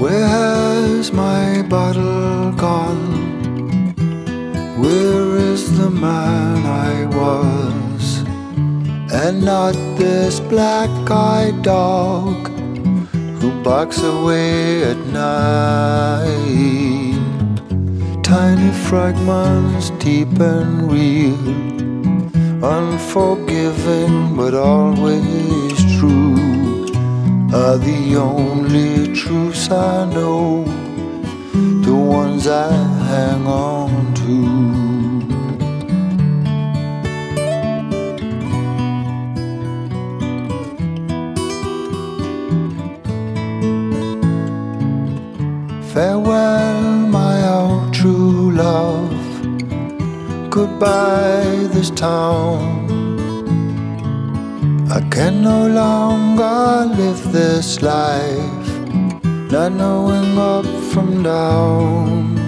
Where has my bottle gone? Where is the man I was? And not this black-eyed dog who barks away at night. Tiny fragments, deep and real, unforgiving but always true, are the only truths I know, the ones I hang on to. Farewell, my old true love. Goodbye, this town. I can no longer live this life, not knowing up from down.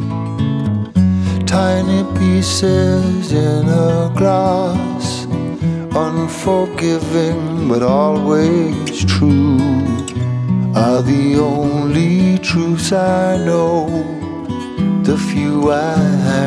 Tiny pieces in a glass, unforgiving but always true, are the only truths I know, the few I have.